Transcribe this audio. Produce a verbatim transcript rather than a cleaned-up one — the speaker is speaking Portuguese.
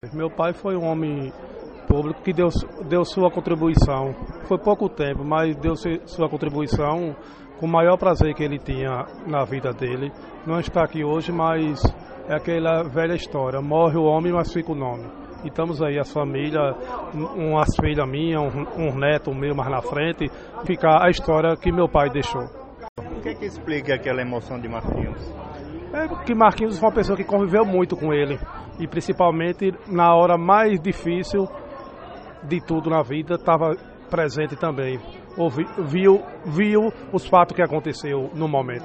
Meu pai foi um homem público que deu, deu sua contribuição. Foi pouco tempo, mas deu sua contribuição com o maior prazer que ele tinha na vida dele. Não está aqui hoje, mas é aquela velha história. Morre o homem, mas fica o nome. E estamos aí, as famílias, umas filhas minhas, um, um neto meu mais na frente, ficar a história que meu pai deixou. O que é que explica aquela emoção de Marquinhos? É que Marquinhos foi uma pessoa que conviveu muito com ele. E principalmente na hora mais difícil de tudo na vida, estava presente também. Ouvi, viu, viu os fatos que aconteceu no momento.